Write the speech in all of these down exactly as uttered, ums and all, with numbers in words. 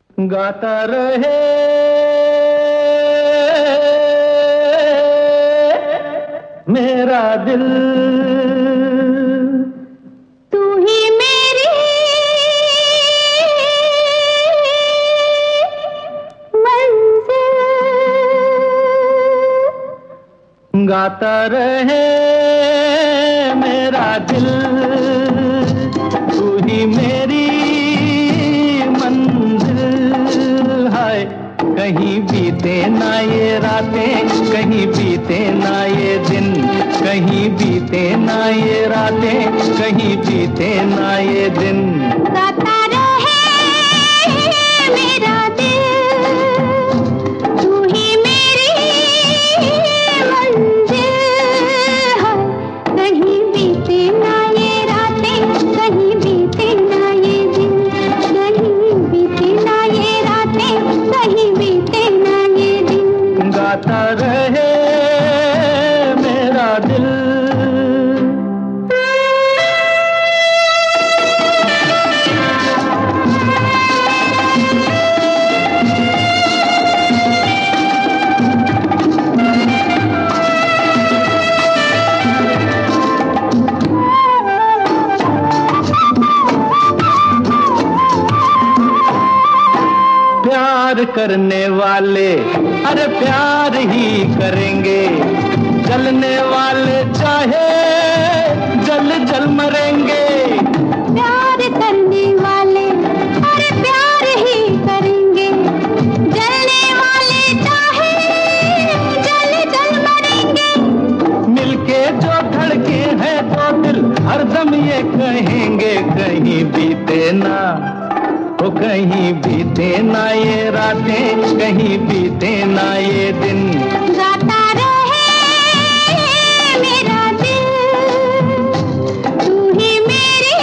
गाता रहे मेरा दिल, तू ही मेरी मंजिल। गाता रहे मेरा दिल, तू ही मेरी मंजिल। हाय कहीं बीते ना ये रातें, कहीं बीते ना ये दिन, कहीं बीते ना ये रातें, कहीं बीते ना ये दिन। गाता रहे मेरा दिल, तू ही मेरी मंजिल। कहीं बीते ना ये रातें, कहीं बीते ना ये दिन, कहीं बीते ना ये रातें, कहीं बीते ना ये दिन। गाता रहे मेरा दिल। प्यार करने वाले अरे प्यार ही करेंगे, जलने वाले चाहे जल जल मरेंगे। प्यार करने वाले अरे प्यार ही करेंगे, जलने वाले चाहे जल जल मरेंगे। मिलके जो धड़के हैं तो दिल हरदम ये कहेंगे, कहीं बीते ना तो कहीं बीते ना ये रातें, कहीं बीते ना ये दिन। गाता रहे मेरा दिल, तू ही मेरी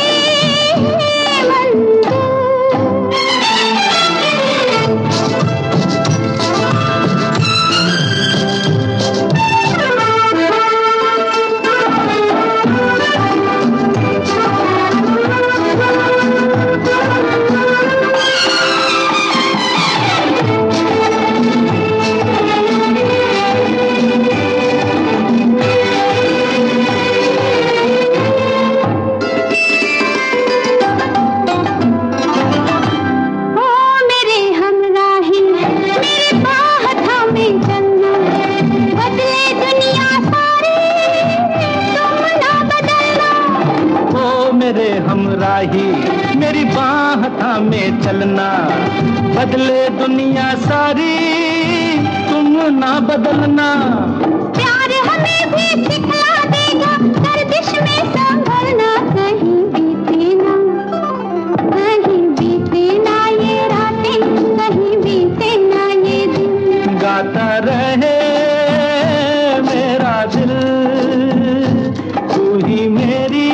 हमराही मेरी बाह थामे चलना, बदले दुनिया सारी तुम ना बदलना। प्यार हमें भी सिखला देगा गर्दिश में संभलना, कहीं बीते ना कहीं बीते ना ये रातें, कहीं बीते ना ये दिन। गाता रहे मेरा दिल, तू ही मेरी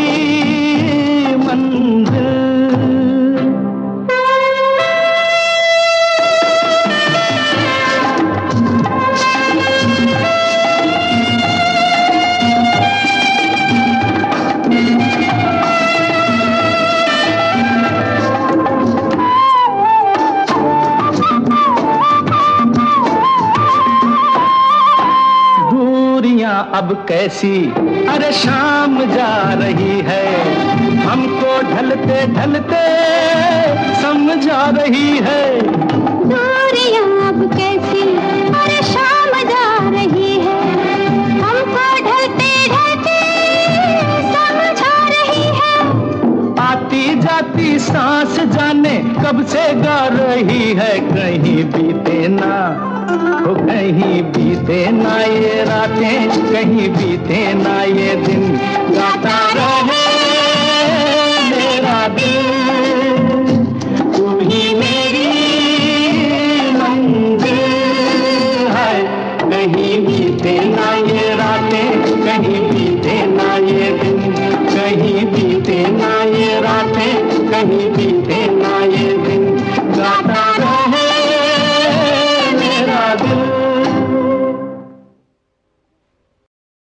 मंजिल। अब कैसी अरे शाम जा रही है, हमको ढलते ढलते समझा रही है। दूरियां अब कैसी अरे शाम जा रही है, हमको ढलते ढलते समझा रही है। आती जाती सांस जाने कब से गा रही है, कहीं बीते ना तो कहीं बीते ना ये रातें, कहीं बीते ना ये दिन। गाता रहे